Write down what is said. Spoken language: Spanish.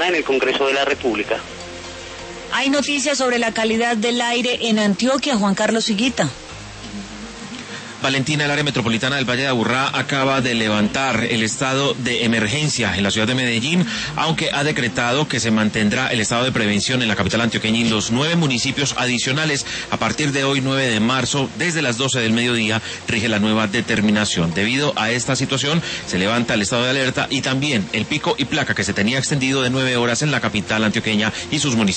en el Congreso de la República. Hay noticias sobre la calidad del aire en Antioquia, Juan Carlos Higuita. Valentina, el área metropolitana del Valle de Aburrá acaba de levantar el estado de emergencia en la ciudad de Medellín, aunque ha decretado que se mantendrá el estado de prevención en la capital antioqueña y en los 9 municipios adicionales. A partir de hoy, 9 de marzo, desde las 12 del mediodía, rige la nueva determinación. Debido a esta situación, se levanta el estado de alerta y también el pico y placa que se tenía extendido de 9 horas en la capital antioqueña y sus municipios.